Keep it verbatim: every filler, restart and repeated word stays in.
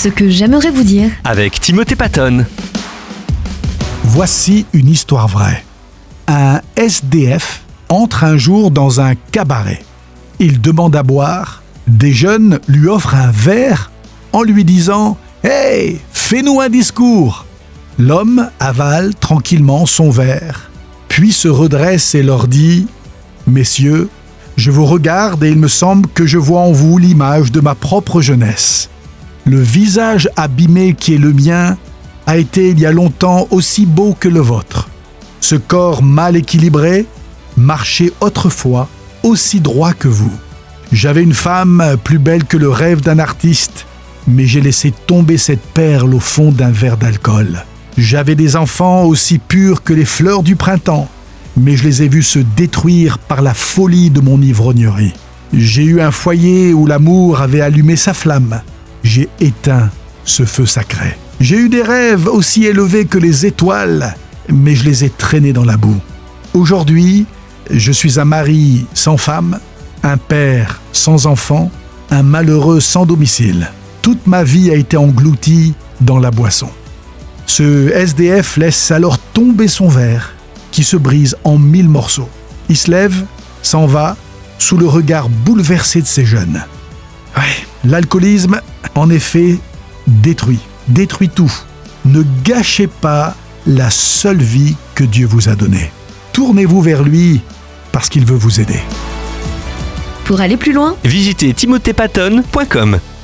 Ce que j'aimerais vous dire avec Timothée Patton. Voici une histoire vraie. Un S D F entre un jour dans un cabaret. Il demande à boire. Des jeunes lui offrent un verre en lui disant « Hey, fais-nous un discours !» L'homme avale tranquillement son verre, puis se redresse et leur dit « Messieurs, je vous regarde et il me semble que je vois en vous l'image de ma propre jeunesse. Le visage abîmé qui est le mien a été il y a longtemps aussi beau que le vôtre. Ce corps mal équilibré marchait autrefois aussi droit que vous. J'avais une femme plus belle que le rêve d'un artiste, mais j'ai laissé tomber cette perle au fond d'un verre d'alcool. J'avais des enfants aussi purs que les fleurs du printemps, mais je les ai vus se détruire par la folie de mon ivrognerie. J'ai eu un foyer où l'amour avait allumé sa flamme. J'ai éteint ce feu sacré. J'ai eu des rêves aussi élevés que les étoiles, mais je les ai traînés dans la boue. Aujourd'hui, je suis un mari sans femme, un père sans enfant, un malheureux sans domicile. Toute ma vie a été engloutie dans la boisson. Ce S D F laisse alors tomber son verre, qui se brise en mille morceaux. Il se lève, s'en va, sous le regard bouleversé de ces jeunes. Ouais, l'alcoolisme, en effet, détruit, détruit tout. Ne gâchez pas la seule vie que Dieu vous a donnée. Tournez-vous vers lui parce qu'il veut vous aider. pour aller plus loin. Visitez timothée patton point com.